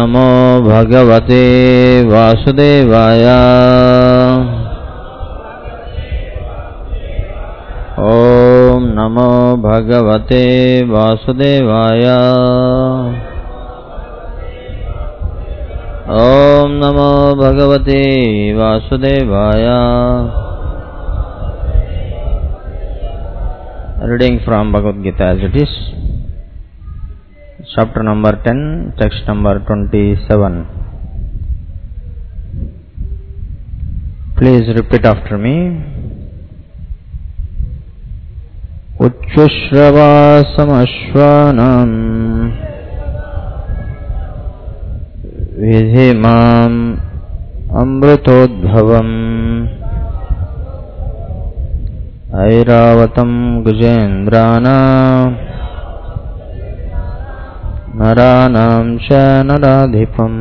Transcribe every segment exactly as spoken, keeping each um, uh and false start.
नमो भगवते वासुदेवाय। ओम नमो भगवते वासुदेवाय। ओम नमो भगवते वासुदेवाय। Reading from Bhagavad Gita as it is, chapter number ten, text number twenty-seven. Please repeat after me. Uchchushravāsamashvānam vidhimam amritodbhavam airavatam gujendrana naranam cha naradhipam.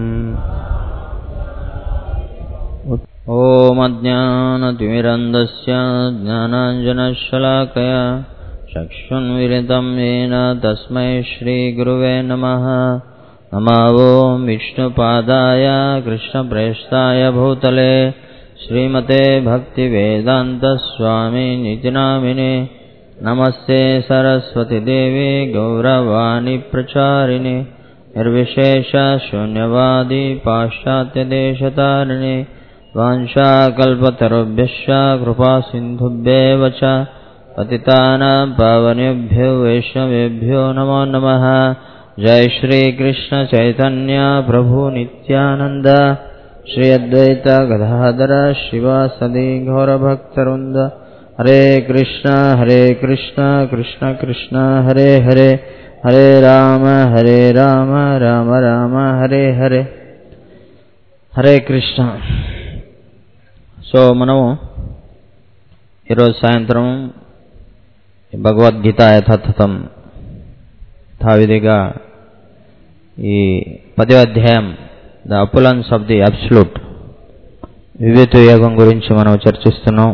Om ajñānatimirandasya jñānāñjanashalakaya chakshunvilitam yena tasmai shri guruve namaha. Namo Vishnupadaya Krishna Prestaya Bhutale Srimate Bhakti Vedanta Swami Nitinamine. Namaste Saraswati Devi Gauravani Pracharini Nirvishesha Shunyavadi Paschatya Deshatarine Vansha Kalpatarubhyasya Krupa Sindhubhyevacha Patitana Pavanebhyo Vaishnavebhyo Namo Namaha. Jai Shri Krishna Chaitanya Prabhu Nityananda Shri Advaita Gadadhara Shivasadi Gaura Bhaktarunda. Hare Krishna Hare Krishna Krishna Krishna Hare Hare Hare Rama Hare Rama Rama Rama Hare Hare. Hare Krishna. So మనము ఈరోజు సాయంత్రం భగవద్గీత యథాతథం యథావిధిగా ఈ పదో అధ్యాయం the opulence of the absolute వివేక యోగం గురించి మనం చర్చిస్తున్నాం.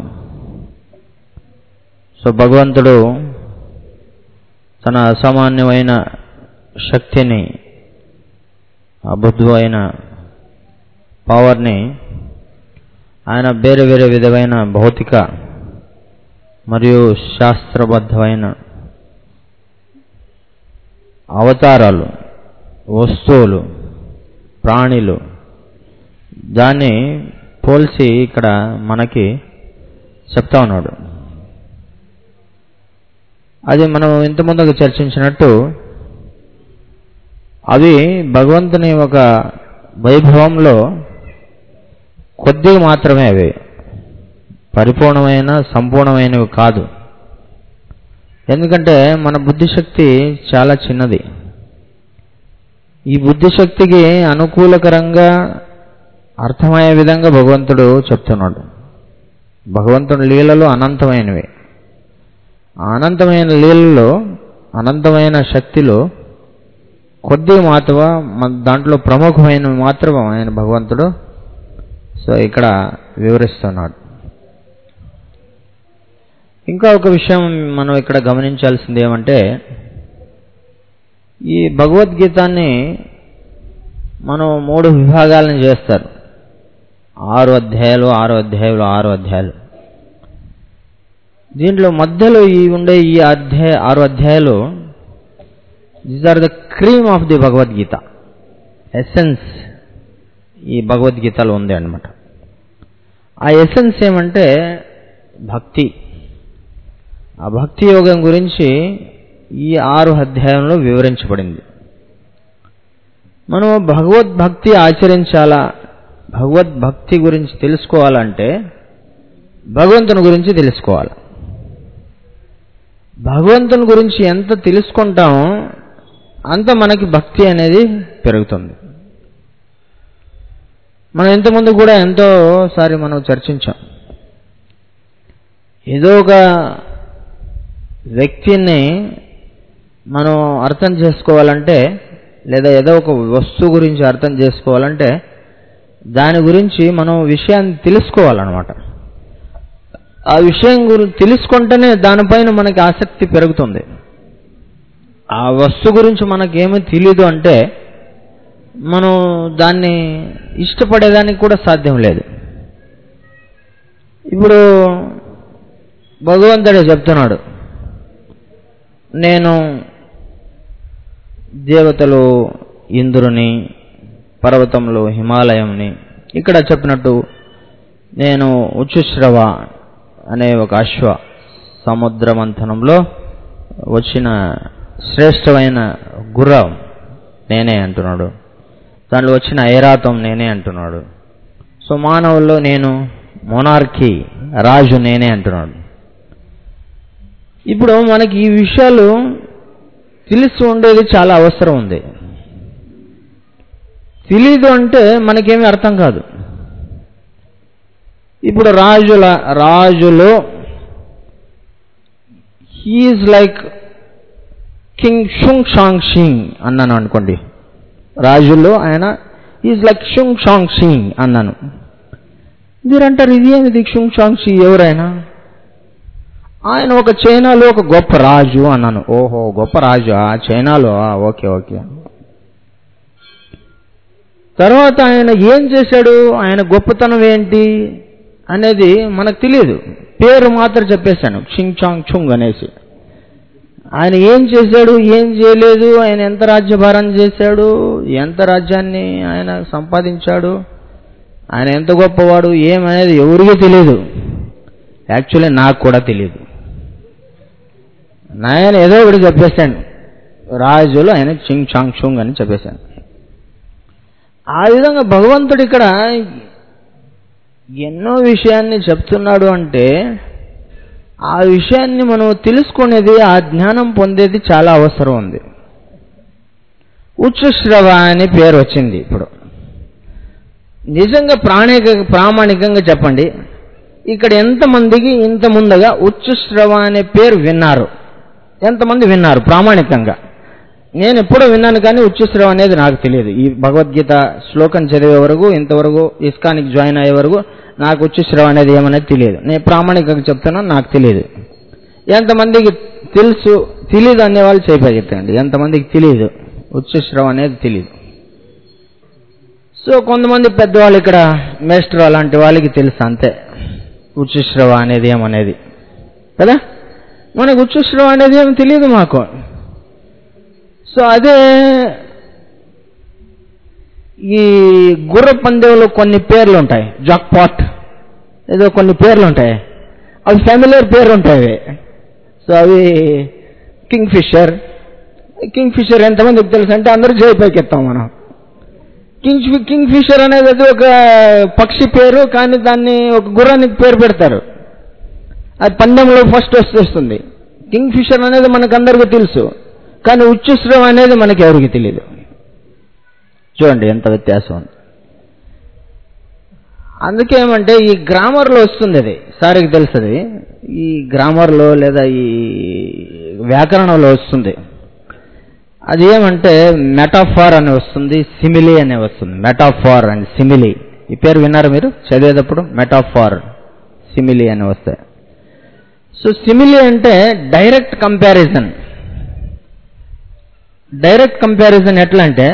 సో భగవంతుడు తన అసామాన్యమైన శక్తిని, అద్భుతమైన పవర్ని ఆయన వేరే వేరే విధమైన భౌతిక మరియు శాస్త్రబద్ధమైన అవతారాలు, వస్తువులు, ప్రాణులు దాన్ని పోల్చి ఇక్కడ మనకి చెప్తా ఉన్నాడు. అది మనం ఇంతకుముందుకు చర్చించినట్టు అవి భగవంతుని ఒక వైభవంలో కొద్దిగా మాత్రమే, అవి పరిపూర్ణమైన సంపూర్ణమైనవి కాదు. ఎందుకంటే మన బుద్ధిశక్తి చాలా చిన్నది. ఈ బుద్ధిశక్తికి అనుకూలకరంగా అర్థమయ్యే విధంగా భగవంతుడు చెప్తున్నాడు. భగవంతుడి లీలలు అనంతమైనవి. అనంతమైన లీలలో, అనంతమైన శక్తిలో కొద్దిగా మాత్రం దాంట్లో ప్రముఖమైనవి మాత్రం ఆయన భగవంతుడు సో ఇక్కడ వివరిస్తున్నాడు. ఇంకా ఒక విషయం మనం ఇక్కడ గమనించాల్సింది ఏమంటే, ఈ భగవద్గీతాన్ని మనం మూడు విభాగాలను చేస్తారు. ఆరు అధ్యాయాలు ఆరు అధ్యాయులు ఆరు అధ్యాయాలు దీంట్లో మధ్యలో ఈ ఉండే ఈ అధ్యాయ ఆరు అధ్యాయాలు these are the cream of the Bhagavad Gita. Essence ఈ భగవద్గీతలో ఉంది అన్నమాట. ఆ ఎసెన్స్ ఏమంటే భక్తి. ఆ భక్తి యోగం గురించి ఈ ఆరు అధ్యాయంలో వివరించబడింది. మనం భగవద్భక్తి ఆచరించాలా, భగవద్భక్తి గురించి తెలుసుకోవాలంటే భగవంతుని గురించి తెలుసుకోవాలి. భగవంతుని గురించి ఎంత తెలుసుకుంటామో అంత మనకి భక్తి అనేది పెరుగుతుంది. మనం ఇంతకుముందు కూడా ఎంతోసారి మనం చర్చించాం. ఏదో ఒక వ్యక్తిని మనం అర్థం చేసుకోవాలంటే, లేదా ఏదో ఒక వస్తువు గురించి అర్థం చేసుకోవాలంటే దాని గురించి మనం విషయాన్ని తెలుసుకోవాలన్నమాట. ఆ విషయం గురించి తెలుసుకుంటేనే దానిపైన మనకి ఆసక్తి పెరుగుతుంది. ఆ వస్తువు గురించి మనకేమీ తెలియదు అంటే మనం దాన్ని ఇష్టపడేదానికి కూడా సాధ్యం లేదు. ఇప్పుడు భగవంతుడే చెప్తున్నాడు, నేను దేవతలు ఇంద్రుని, పర్వతంలో హిమాలయంని, ఇక్కడ చెప్పినట్టు నేను ఉచ్చుశ్రవ అనే ఒక అశ్వ సముద్ర మంథనంలో వచ్చిన శ్రేష్టమైన గుర్రం నేనే అంటున్నాడు. దాంట్లో వచ్చిన ఐరాతం నేనే అంటున్నాడు. సో మానవుల్లో నేను మోనార్కీ, రాజు నేనే అంటున్నాడు. ఇప్పుడు మనకి ఈ విషయాలు తెలిసి ఉండేది చాలా అవసరం ఉంది. తెలీదు అంటే మనకేమీ అర్థం కాదు. ఇప్పుడు రాజుల రాజులో హీఈస్ లైక్ కింగ్ షుంగ్ షాంగ్ షింగ్ అన్నాను అనుకోండి. రాజులో ఆయన ఈజ్ లైక్ షుంగ్ షాంగ్ షింగ్ అన్నాను. మీరంటారు ఇది ఏమిది షుంగ్ షాంగ్ షి, ఎవరైనా? ఆయన ఒక చైనాలో ఒక గొప్ప రాజు అన్నాను. ఓహో, గొప్ప రాజు చైనాలో, ఓకే ఓకే. తర్వాత ఆయన ఏం చేశాడు, ఆయన గొప్పతనం ఏంటి అనేది మనకు తెలియదు. పేరు మాత్రం చెప్పేశాను, షింగ్ చాంగ్ చుంగ్ అనేసి. ఆయన ఏం చేశాడు, ఏం చేయలేదు, ఆయన ఎంత రాజ్యభారం చేశాడు, ఎంత రాజ్యాన్ని ఆయన సంపాదించాడు, ఆయన ఎంత గొప్పవాడు ఏమనేది ఎవరికీ తెలియదు. యాక్చువల్లీ నాకు కూడా తెలియదు. ఆయన ఏదో ఒకటి చెప్పేశాను, రాజులు ఆయన చింగ్ చాంగ్ చుంగ్ అని చెప్పేశాను. ఆ విధంగా భగవంతుడు ఇక్కడ ఎన్నో విషయాన్ని చెప్తున్నాడు అంటే ఆ విషయాన్ని మనం తెలుసుకునేది, ఆ జ్ఞానం పొందేది చాలా అవసరం ఉంది. ఉచ్చుశ్రవ అని పేరు వచ్చింది. ఇప్పుడు నిజంగా ప్రాణిక ప్రామాణికంగా చెప్పండి, ఇక్కడ ఎంతమందికి ఇంత ముందుగా ఉచ్చుశ్రవ అనే పేరు విన్నారు? ఎంతమంది విన్నారు ప్రామాణికంగా? నేను ఎప్పుడో విన్నాను, కానీ ఉచ్చుశ్రవ అనేది నాకు తెలియదు. ఈ భగవద్గీత శ్లోకం చదివే వరకు, ఇంతవరకు ఇస్కానికి జాయిన్ అయ్యే వరకు నాకు ఉచ్చుశ్రవ అనేది ఏమనేది తెలియదు. నేను ప్రామాణికంగా చెప్తున్నాను, నాకు తెలియదు. ఎంతమందికి తెలుసు, తెలియదు అనేవాళ్ళు చేపట్టండి. ఎంతమందికి తెలియదు ఉచ్చుశ్రవ అనేది తెలియదు? సో కొంతమంది పెద్దవాళ్ళు ఇక్కడ మేస్టర్ అలాంటి వాళ్ళకి తెలుసు అంతే ఉచ్చుశ్రవ అనేది ఏమనేది కదా. మనకు ఉచ్చుశ్రవ అనేది ఏమి తెలియదు మాకు. సో అదే ఈ గుర్ర పందెంలో కొన్ని పేర్లు ఉంటాయి, జాక్పాట్ ఏదో కొన్ని పేర్లు ఉంటాయి, అవి ఫ్యామిలియర్ పేర్లు ఉంటాయి. సో అవి కింగ్ ఫిషర్. కింగ్ ఫిషర్ ఎంతమందికి తెలుసు అంటే అందరూ జైపైకి ఎత్తాం మనం. కింగ్ కింగ్ ఫిషర్ అనేది అది ఒక పక్షి పేరు, కానీ దాన్ని ఒక గుర్రానికి పేరు పెడతారు. అది పందెంలో ఫస్ట్ వస్తుంది. కింగ్ ఫిషర్ అనేది మనకు అందరికీ తెలుసు, కానీ ఉచ్చుశ్రవ అనేది మనకి ఎవరికి తెలియదు. చూడండి ఎంత వ్యత్యాసం ఉంది. అందుకేమంటే ఈ గ్రామర్లో వస్తుంది, అది సారికి తెలుస్తుంది. ఈ గ్రామర్లో లేదా ఈ వ్యాకరణంలో వస్తుంది. అది ఏమంటే మెటాఫార్ అని వస్తుంది, సిమిలీ అనే వస్తుంది. మెటాఫార్ అండ్ సిమిలీ, ఈ పేరు విన్నారు మీరు చదివేటప్పుడు? మెటాఫార్, సిమిలీ అని వస్తాయి. సో సిమిలీ అంటే డైరెక్ట్ కంపారిజన్. డైరెక్ట్ కంపారిజన్ ఎట్లా అంటే,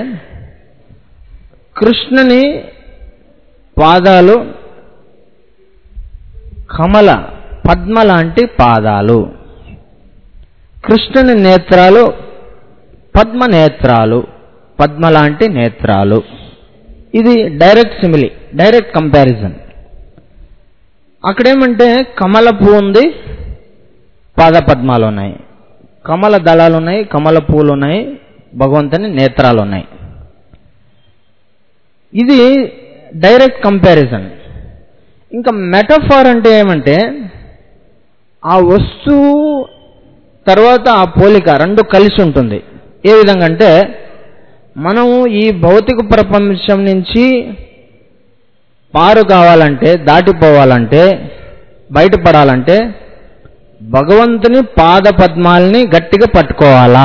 కృష్ణుని పాదాలు కమల పద్మ లాంటి పాదాలు, కృష్ణుని నేత్రాలు పద్మ నేత్రాలు, పద్మ లాంటి నేత్రాలు. ఇది డైరెక్ట్ సిమిలీ, డైరెక్ట్ కంపారిజన్. అక్కడేమంటే కమల పువ్వు ఉంది, పాద పద్మాలు ఉన్నాయి, కమల దళాలు ఉన్నాయి, కమల పూలు ఉన్నాయి, భగవంతుని నేత్రాలు ఉన్నాయి. ఇది డైరెక్ట్ కంపారిజన్. ఇంకా మెటాఫార్ అంటే ఏమంటే ఆ వస్తువు తర్వాత ఆ పోలిక రెండు కలిసి ఉంటుంది. ఏ విధంగా అంటే, మనం ఈ భౌతిక ప్రపంచం నుంచి పారు కావాలంటే, దాటిపోవాలంటే, బయటపడాలంటే భగవంతుని పాద పద్మాలని గట్టిగా పట్టుకోవాలా.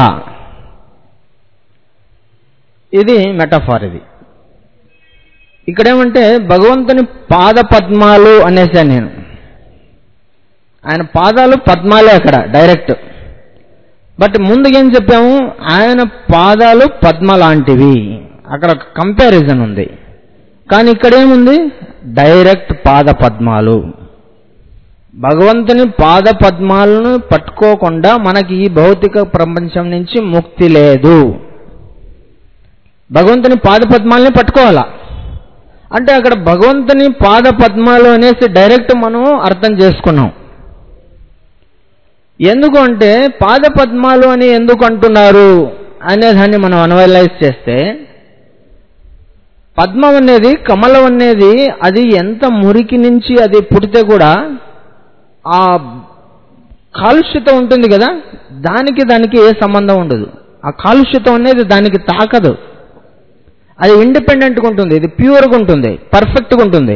ఇది మెటాఫార్. ఇది ఇక్కడేమంటే భగవంతుని పాద పద్మాలు అనేసాను నేను. ఆయన పాదాలు పద్మాలే అక్కడ డైరెక్ట్. బట్ ముందుకేం చెప్పాము, ఆయన పాదాలు పద్మ లాంటివి అక్కడ కంపారిజన్ ఉంది. కానీ ఇక్కడ ఏముంది? డైరెక్ట్ పాద పద్మాలు. భగవంతుని పాద పద్మాలను పట్టుకోకుండా మనకి ఈ భౌతిక ప్రపంచం నుంచి ముక్తి లేదు. భగవంతుని పాద పద్మాలని పట్టుకోవాలా అంటే అక్కడ భగవంతుని పాద పద్మాలు అనేసి డైరెక్ట్ మనం అర్థం చేసుకున్నాం. ఎందుకు అంటే పాద పద్మాలు అని ఎందుకు అంటున్నారు అనే దాన్ని మనం అనలైజ్ చేస్తే, పద్మం అనేది, కమలం అనేది అది ఎంత మురికి నుంచి అది పుడితే కూడా ఆ కాలుష్యత ఉంటుంది కదా, దానికి దానికి ఏ సంబంధం ఉండదు. ఆ కాలుష్యతం అనేది దానికి తాకదు. అది ఇండిపెండెంట్గా ఉంటుంది, ఇది ప్యూర్గా ఉంటుంది, పర్ఫెక్ట్గా ఉంటుంది.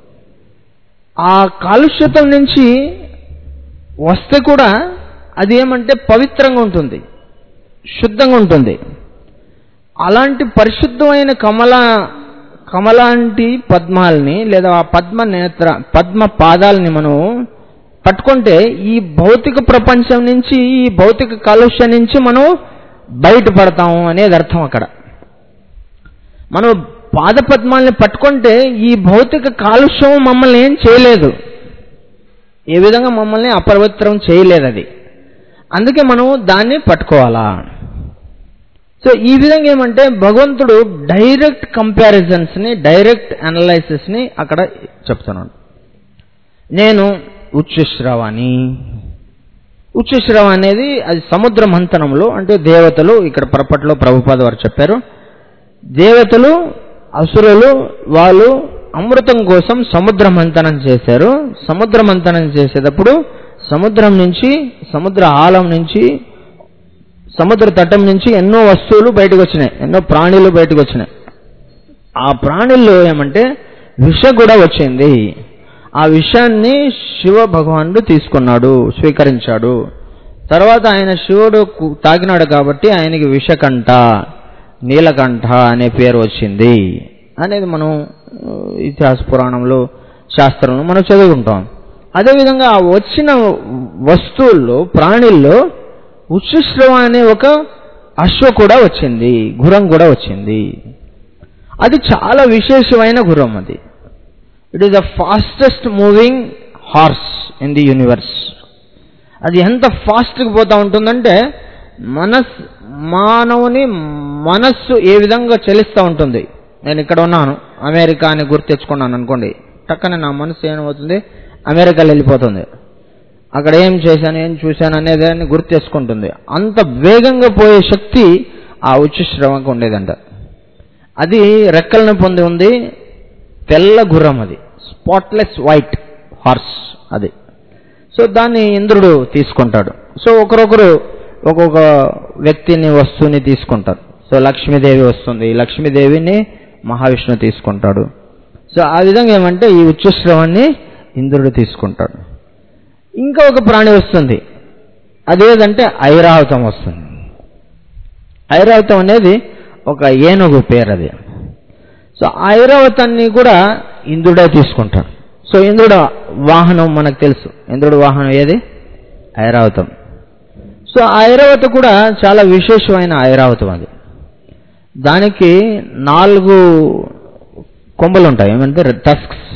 ఆ కాలుష్యతం నుంచి వస్తే కూడా అది ఏమంటే పవిత్రంగా ఉంటుంది, శుద్ధంగా ఉంటుంది. అలాంటి పరిశుద్ధమైన కమల కమలాంటి పద్మాలని లేదా ఆ పద్మ నేత్ర పద్మ పాదాలని మనం పట్టుకుంటే ఈ భౌతిక ప్రపంచం నుంచి, ఈ భౌతిక కాలుష్యం నుంచి మనం బయటపడతాము అనేది అర్థం. అక్కడ మనం పాద పద్మాలని పట్టుకుంటే ఈ భౌతిక కాలుష్యం మమ్మల్ని ఏం చేయలేదు, ఏ విధంగా మమ్మల్ని అపవిత్రం చేయలేదు అది. అందుకే మనం దాన్ని పట్టుకోవాలా. సో ఈ విధంగా ఏమంటే భగవంతుడు డైరెక్ట్ కంపారిజన్స్ని, డైరెక్ట్ అనలైసిస్ని అక్కడ చెప్తున్నాడు. నేను ఉచ్ఛశ్రవాణి. ఉచ్ఛశ్రవ అనేది అది సముద్ర మంథనంలో, అంటే దేవతలు, ఇక్కడ పరపట్లో ప్రభుపాద వారు చెప్పారు, దేవతలు అసురులు వాళ్ళు అమృతం కోసం సముద్ర మంథనం చేశారు. సముద్ర మంథనం చేసేటప్పుడు సముద్రం నుంచి, సముద్ర ఆలం నుంచి, సముద్ర తటం నుంచి ఎన్నో వస్తువులు బయటకు వచ్చినాయి, ఎన్నో ప్రాణులు బయటకు వచ్చినాయి. ఆ ప్రాణుల్లో ఏమంటే విష కూడా వచ్చింది. ఆ విషయాన్ని శివ భగవానుడు తీసుకున్నాడు, స్వీకరించాడు. తర్వాత ఆయన శివుడు తాగినాడు కాబట్టి ఆయనకి విషకంఠ, నీలకంఠ అనే పేరు వచ్చింది అనేది మనం ఇతిహాస పురాణంలో, శాస్త్రంలో మనం చదువుకుంటాం. అదేవిధంగా ఆ వచ్చిన వస్తువుల్లో, ప్రాణుల్లో ఉచ్ఛశ్రవ అనే ఒక అశ్వ కూడా వచ్చింది, గుర్రం కూడా వచ్చింది. అది చాలా విశేషమైన గుర్రం. అది it is the fastest moving horse in the universe. అది ఎంత ఫాస్ట్గా పోతూ ఉంటుందంటే మనస్ మానవుని మనస్సు ఏ విధంగా చలిస్తూ ఉంటుంది. నేను ఇక్కడ ఉన్నాను, అమెరికా అని గుర్తు తెచ్చుకున్నాను అనుకోండి, టక్కనే నా మనసు ఏమవుతుంది, అమెరికాలో వెళ్ళిపోతుంది. అక్కడ ఏం చేశాను, ఏం చూశాను అనేది అని గుర్తు తెచ్చుకుంటుంది. అంత వేగంగా పోయే శక్తి ఆ ఉచ్ఛశ్రవకు ఉండేదంట. అది రెక్కలను పొంది ఉంది, తెల్ల గుర్రం, అది స్పాట్లెస్ వైట్ హార్స్ అది. సో దాన్ని ఇంద్రుడు తీసుకుంటాడు. సో ఒకరొకరు ఒక్కొక్క వ్యక్తిని, వస్తువుని తీసుకుంటారు. సో లక్ష్మీదేవి వస్తుంది, లక్ష్మీదేవిని మహావిష్ణువు తీసుకుంటాడు. సో ఆ విధంగా ఏమంటే ఈ ఉచ్ఛశ్రవాన్ని ఇంద్రుడు తీసుకుంటాడు. ఇంకా ఒక ప్రాణి వస్తుంది, అదేదంటే ఐరావతం వస్తుంది. ఐరావతం అనేది ఒక ఏనుగు పేరు అది. సో ఐరావతాన్ని కూడా ఇంద్రుడే తీసుకుంటాడు. సో ఇంద్రుడు వాహనం మనకు తెలుసు, ఇంద్రుడు వాహనం ఏది? ఐరావతం. సో ఐరావతం కూడా చాలా విశేషమైన ఐరావతం అది. దానికి నాలుగు కొమ్మలు ఉంటాయి, ఏమంటే టస్క్స్,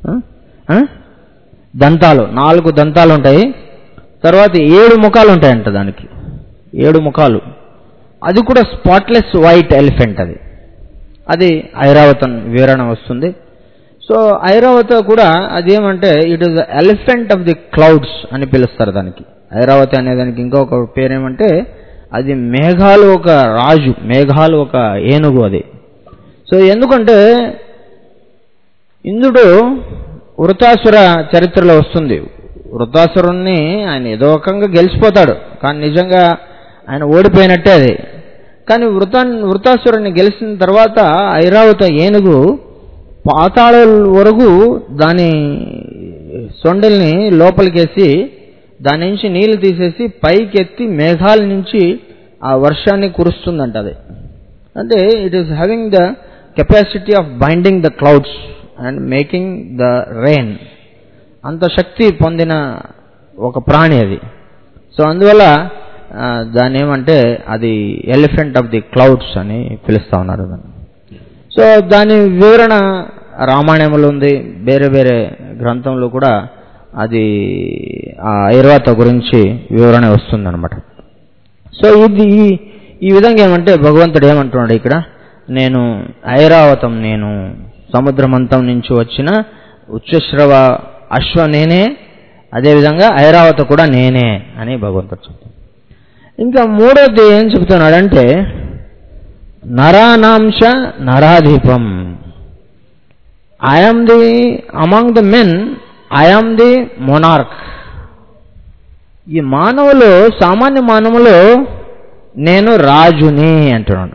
దంతాలు, నాలుగు దంతాలు ఉంటాయి. తర్వాత ఏడు ముఖాలు ఉంటాయంట దానికి, ఏడు ముఖాలు. అది కూడా స్పాట్లెస్ వైట్ ఎలిఫెంట్ అది. అది ఐరావతం వివరణ వస్తుంది. సో ఐరావత కూడా అదేమంటే it is elephant of the clouds అని పిలుస్తారు దానికి. ఐరావతి అనే దానికి ఇంకొక పేరేమంటే అది మేఘాలు ఒక రాజు, మేఘాలు ఒక ఏనుగు అది. సో ఎందుకంటే ఇంద్రుడు వృతాసుర చరిత్రలో వస్తుంది, వృతాసురుణ్ణి ఆయన ఏదో రకంగా గెలిచిపోతాడు, కానీ నిజంగా ఆయన ఓడిపోయినట్టే అది. కానీ వృతా వృతాసురుణ్ణి గెలిచిన తర్వాత ఐరావత ఏనుగు పాతాళ వరకు దాని సొండల్ని లోపలికేసి దాని నుంచి నీళ్లు తీసేసి పైకెత్తి మేఘాల నుంచి ఆ వర్షాన్ని కురుస్తుందంట అది. అంటే it is having the capacity of binding the clouds and making the rain. అంత శక్తి పొందిన ఒక ప్రాణి అది. సో అందువల్ల దాన్ని ఏమంటే అది ఎలిఫెంట్ ఆఫ్ ది క్లౌడ్స్ అని పిలుస్తూ ఉన్నారు దాన్ని. సో దాని వివరణ రామాయణంలో ఉంది, వేరే వేరే గ్రంథంలో కూడా అది ఆ ఐరావత గురించి వివరణ వస్తుందన్నమాట. సో ఇది ఈ విధంగా ఏమంటే భగవంతుడు ఏమంటున్నాడు ఇక్కడ, నేను ఐరావతం, నేను సముద్రమంతం నుంచి వచ్చిన ఉచ్చశ్రవ అశ్వ నేనే, అదేవిధంగా ఐరావత కూడా నేనే అని భగవంతుడు చెప్తాడు. ఇంకా మూడోది ఏం చెప్తున్నాడంటే నరానాంశ నరాధిపం, I'm the among the men, I'm the monarch. ఈ మానవులు, సామాన్య మానవులు నేను రాజుని అంటున్నాడు.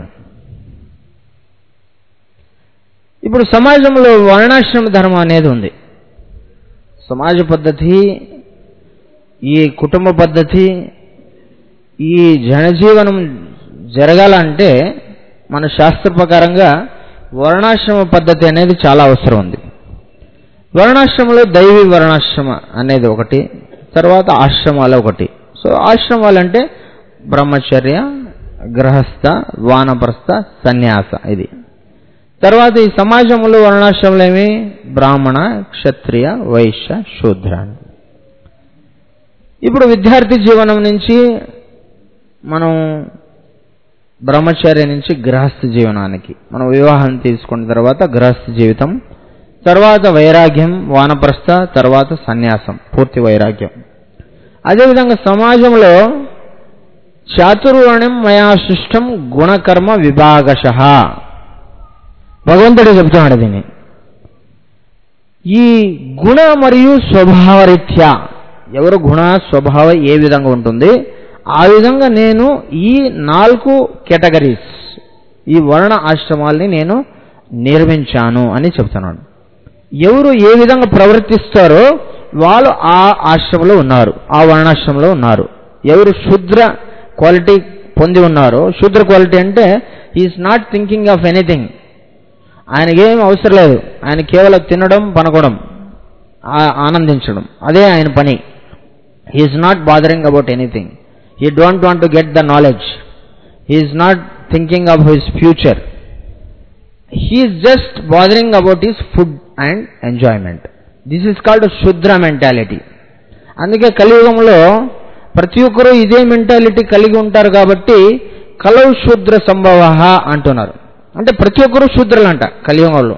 ఇప్పుడు సమాజంలో వర్ణాశ్రమ ధర్మం అనేది ఉంది. సమాజ పద్ధతి, ఈ కుటుంబ పద్ధతి, ఈ జనజీవనం జరగాలంటే మన శాస్త్ర ప్రకారంగా వర్ణాశ్రమ పద్ధతి అనేది చాలా అవసరం ఉంది. వర్ణాశ్రమంలో దైవీ వర్ణాశ్రమ అనేది ఒకటి, తర్వాత ఆశ్రమాలు ఒకటి. సో ఆశ్రమాలు అంటే బ్రహ్మచర్య, గృహస్థ, వానప్రస్థ, సన్యాస. ఇది తర్వాత ఈ సమాజంలో వర్ణాశ్రమాలు ఏమి, బ్రాహ్మణ, క్షత్రియ, వైశ్య, శూద్ర. ఇప్పుడు విద్యార్థి జీవనం నుంచి మనం బ్రహ్మచర్య నుంచి గృహస్థ జీవనానికి మనం వివాహం తీసుకున్న తర్వాత గృహస్థ జీవితం, తర్వాత వైరాగ్యం, వానప్రస్థ, తర్వాత సన్యాసం, పూర్తి వైరాగ్యం. అదేవిధంగా సమాజంలో చాతుర్వర్ణం మయా సృష్టం గుణకర్మ విభాగశః, భగవంతుడు చెప్తున్నాడు దీన్ని. ఈ గుణ మరియు స్వభావరీత్యా ఎవరు గుణ స్వభావ ఏ విధంగా ఉంటుంది, ఆ విధంగా నేను ఈ నాలుగు కేటగిరీస్, ఈ వర్ణ ఆశ్రమాల్ని నేను నిర్మించాను అని చెప్తున్నాడు. ఎవరు ఏ విధంగా ప్రవర్తిస్తారో వాళ్ళు ఆ ఆశ్రమంలో ఉన్నారు, ఆ వర్ణాశ్రమంలో ఉన్నారు. ఎవరు శూద్ర క్వాలిటీ పొంది ఉన్నారో, శూద్ర క్వాలిటీ అంటే is not thinking of anything, ఆయనకేం అవసరం లేదు, ఆయన కేవలం తినడం, పనుకోవడం, ఆనందించడం, అదే ఆయన పని. He's not bothering about anything, he don't want to get the knowledge, he's not thinking of his future, he's just bothering about his food and enjoyment. This is called Shudra mentality. అందుకే కలియుగంలో ప్రతి ఒక్కరూ ఇదే మెంటాలిటీ కలిగి ఉంటారు కాబట్టి కలౌ శూద్ర సంభవ అంటున్నారు. అంటే ప్రతి ఒక్కరూ శూద్రులు అంట కలియుగంలో.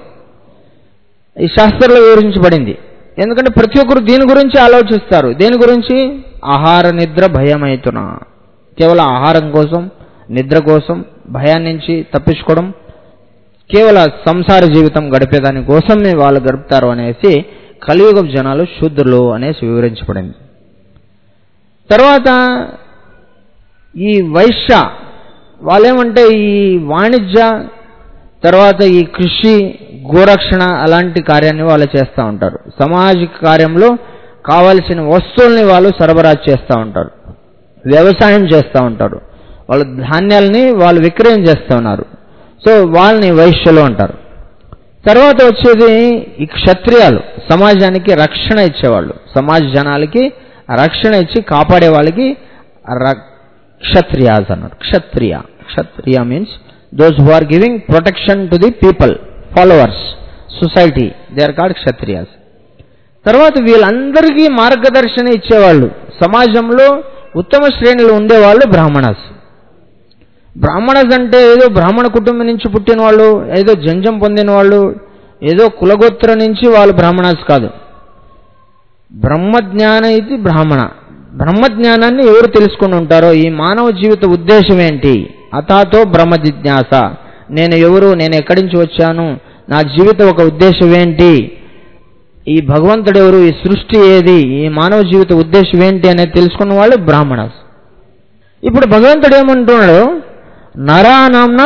ఈ శాస్త్రంలో వివరించబడింది. ఎందుకంటే ప్రతి ఒక్కరు దీని గురించి ఆలోచిస్తారు. దేని గురించి? ఆహార నిద్ర భయమైతున్నా, కేవలం ఆహారం కోసం, నిద్ర కోసం, భయాన్ని నుంచి తప్పించుకోవడం, కేవల సంసార జీవితం గడిపేదాని కోసమే వాళ్ళు గడుపుతారు అనేసి కలియుగ జనాలు శూద్రులు అనేసి వివరించబడింది. తర్వాత ఈ వైశ్య వాళ్ళేమంటే ఈ వాణిజ్య, తర్వాత ఈ కృషి, గోరక్షణ అలాంటి కార్యాన్ని వాళ్ళు చేస్తూ ఉంటారు. సామాజిక కార్యంలో కావలసిన వస్తువుల్ని వాళ్ళు సరఫరాజు చేస్తూ ఉంటారు, వ్యవసాయం చేస్తూ ఉంటారు, వాళ్ళ ధాన్యాలని వాళ్ళు విక్రయం చేస్తూ ఉన్నారు. సో వాళ్ళని వైశ్యులు అంటారు. తర్వాత వచ్చేది ఈ క్షత్రియాలు, సమాజానికి రక్షణ ఇచ్చేవాళ్ళు, సమాజ జనాలకి రక్షణ ఇచ్చి కాపాడే వాళ్ళకి క్షత్రియాస్ అన్నారు. Kshatriya Kshatriya means those who are giving protection to the people, followers, society, they are called kshatriyas. తర్వాత వీళ్ళందరికీ మార్గదర్శన ఇచ్చేవాళ్ళు, సమాజంలో ఉత్తమ శ్రేణిలో ఉండేవాళ్ళు బ్రాహ్మణస్. బ్రాహ్మణస్ అంటే ఏదో బ్రాహ్మణ కుటుంబం నుంచి పుట్టిన వాళ్ళు, ఏదో జంజం పొందిన వాళ్ళు, ఏదో కులగోత్ర నుంచి వాళ్ళు బ్రాహ్మణస్ కాదు. బ్రహ్మజ్ఞాన ఇది బ్రాహ్మణ. బ్రహ్మజ్ఞానాన్ని ఎవరు తెలుసుకుని ఉంటారో, ఈ మానవ జీవిత ఉద్దేశం ఏంటి, అతాతో బ్రహ్మ జిజ్ఞాస, నేను ఎవరు, నేను ఎక్కడి నుంచి వచ్చాను, నా జీవిత ఒక ఉద్దేశం ఏంటి, ఈ భగవంతుడు ఎవరు, ఈ సృష్టి ఏది, ఈ మానవ జీవిత ఉద్దేశం ఏంటి అనేది తెలుసుకున్న వాళ్ళు బ్రాహ్మణస్. ఇప్పుడు భగవంతుడు ఏమంటున్నాడు, నరానాంన